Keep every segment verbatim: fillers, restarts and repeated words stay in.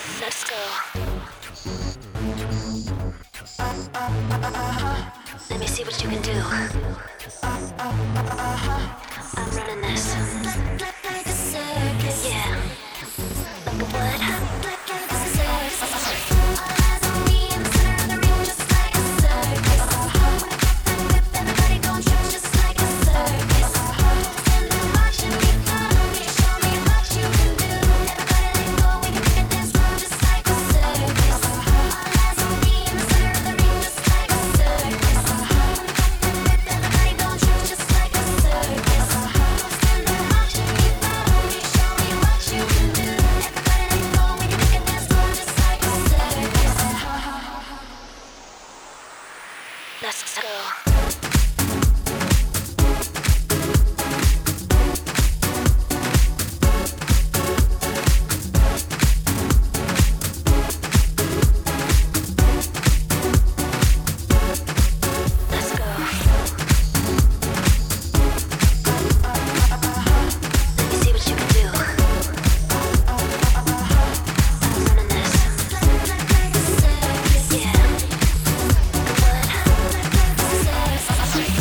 Let's go. Let me see what you can do. I'm running this. Like a circus. Yeah. Like a what? Like a circus. All eyes on me in the center of the ring, just like a circus. When I pop that whip, everybody gon' trip just like a circus. Stand there watching me follow me, show me what you can do. Everybody let go, we can make a dance floor just like a circus. All eyes on me in the center of the ring, just like a circus. When I pop that whip, everybody gon' trip just like a circus. Stand there watching me follow me, show me what you can do. Everybody let go, we can make a dance floor just like a circus. Let's go. Let's go. Let me see what you can do. I'm running this. Like a circus. Yeah. What? Like a circus.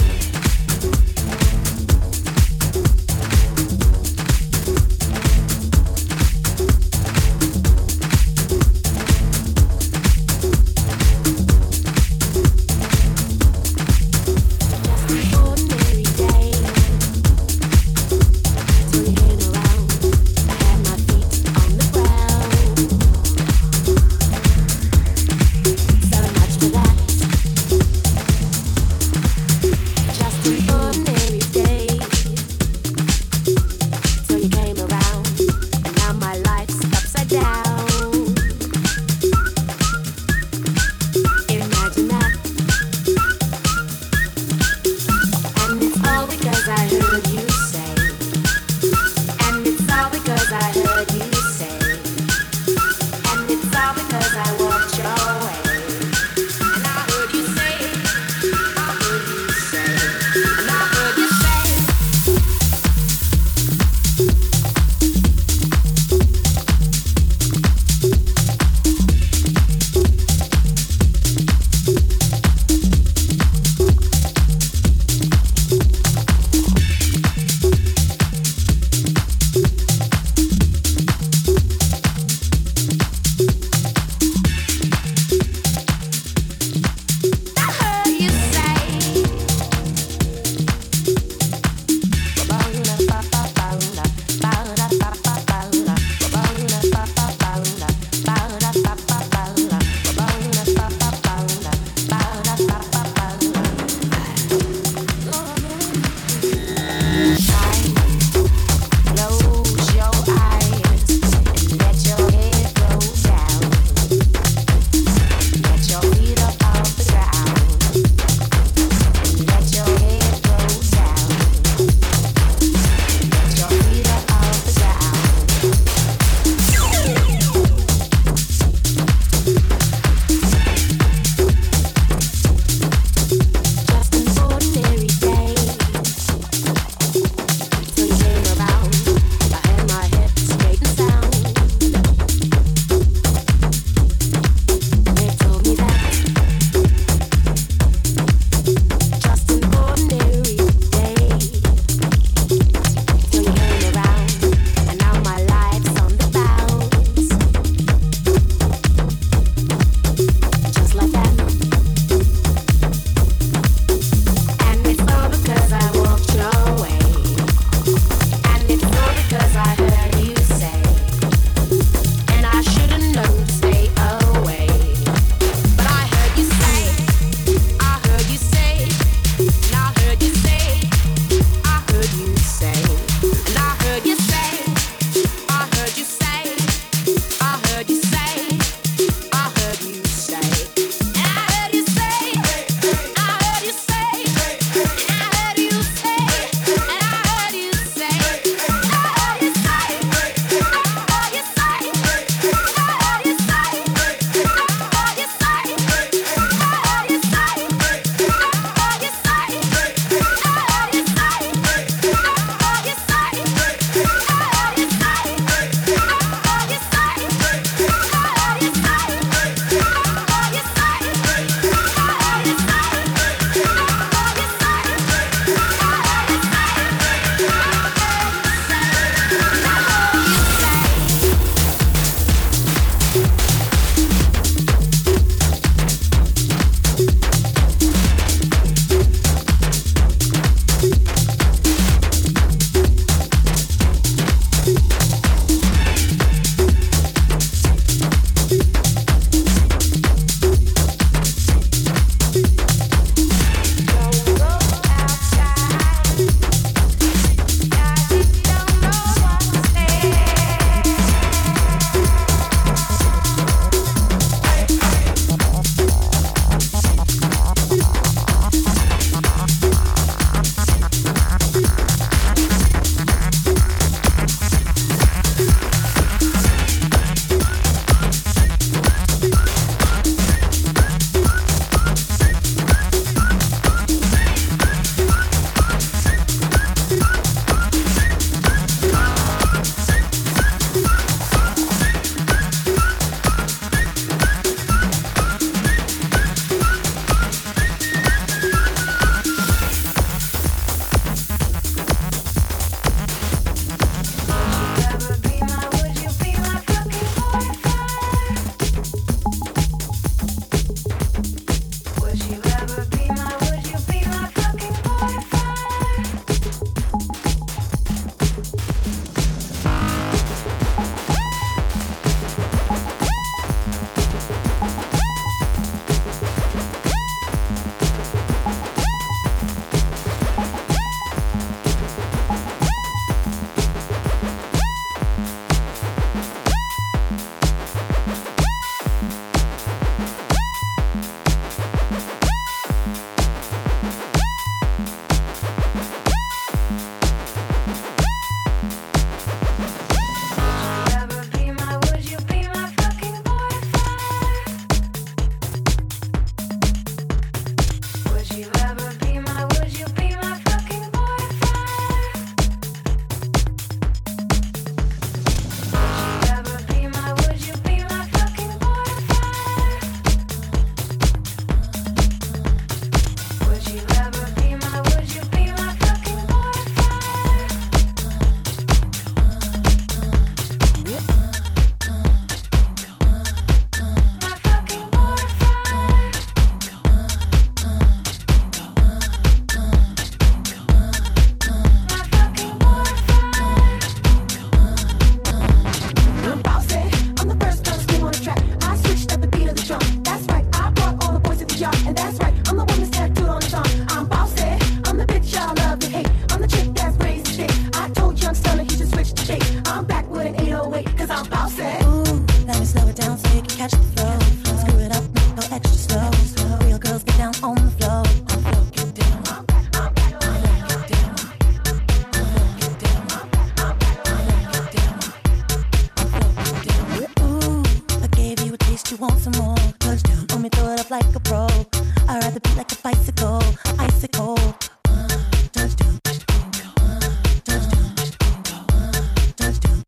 you want some more. Touchdown, let me throw it up like a pro. I ride the beat like a bicycle, icicle. Touchdown, touchdown, touchdown,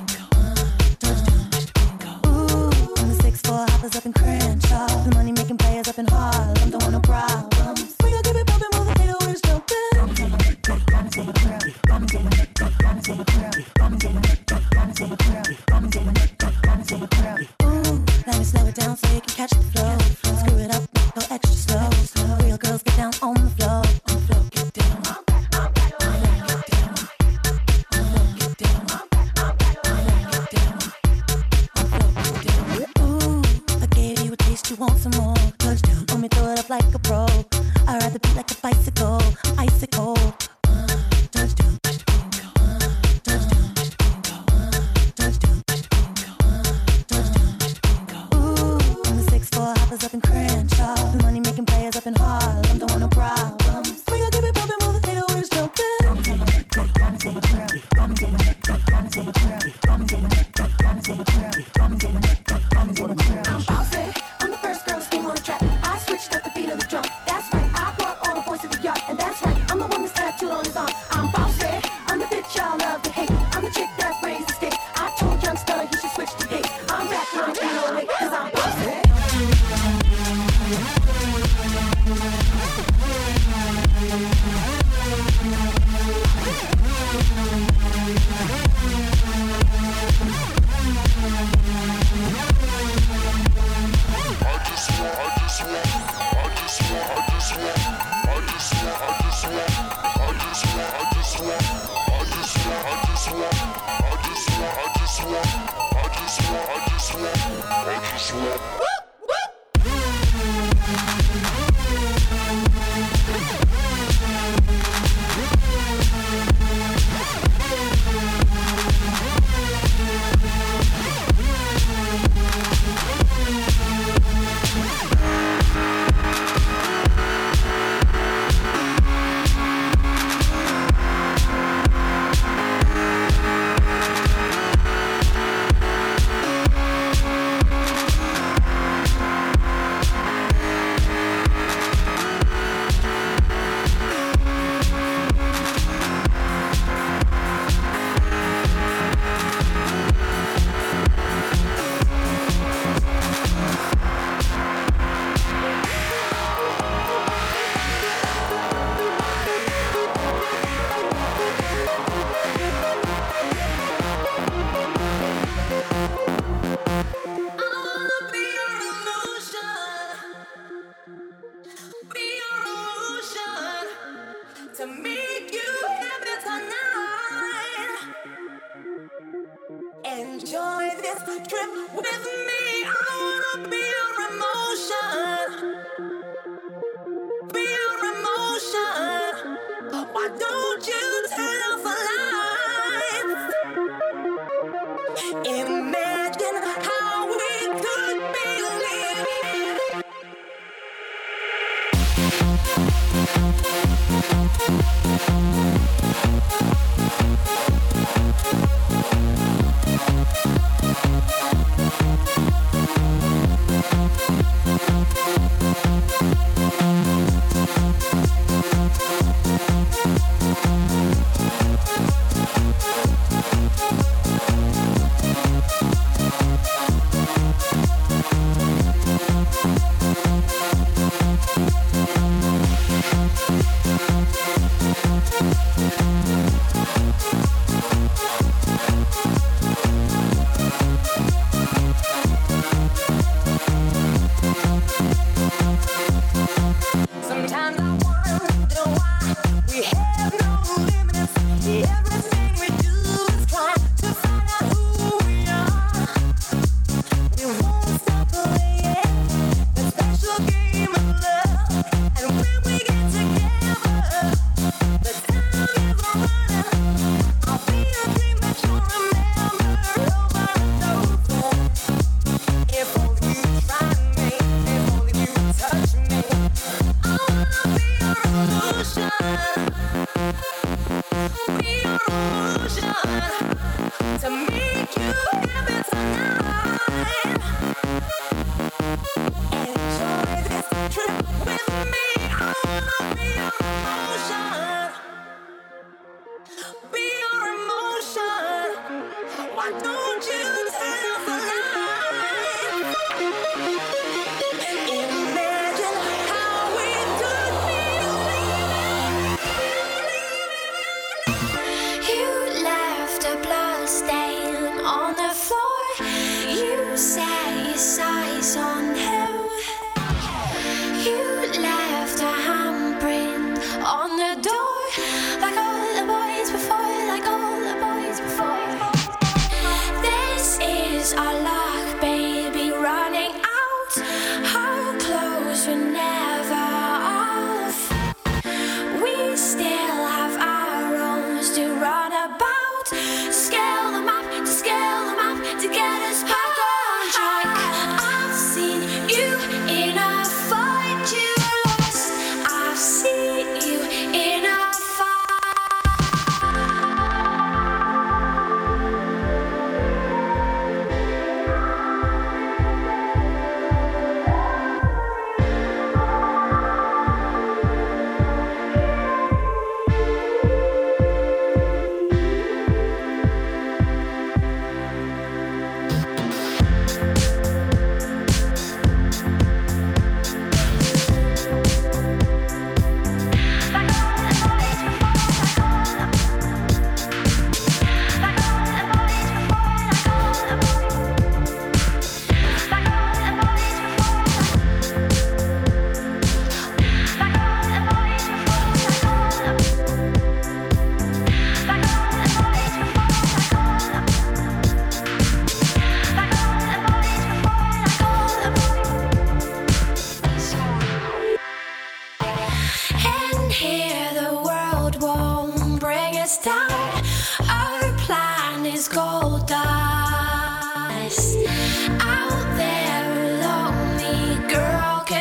touchdown. Ooh, on the six four hoppers up in Crenshaw. The money making players up in Harlem. Don't want no problems. We gon' keep it bumpin', move the fatal wheels jumpin'. Ooh, let me slow it down so you can catch the flow. Screw it up, go extra slow. Real girls get down on the floor. On the floor, get down. On the floor, get down. On the floor, get down. On the floor, get down. On the floor, get down. Ooh, I gave you a taste, you want some more. Touchdown, let me throw it up like a pro. I ride the beat like a bicycle, icicle. Touchdown, touchdown, touchdown, touchdown. Ooh, on the six four hoppers up in Crenshaw. The money making players up in Harlem. Don't want no problems. We gon' keep it bumpin', move the fatal wheels jumpin'. I'm bossy. I'm the first girl to scream on the track. I switched up the beat of the drum. That's right. I brought all the boys to the yard, and that's right. I'm the one that's tattooed on his arm. I'm bossy. I'm the bitch y'all love to hate. I'm the chick that's raised the stakes. I told young Stella he should switch to dates. I'm back on the beat away, cause I'm bossy.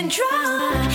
and dry.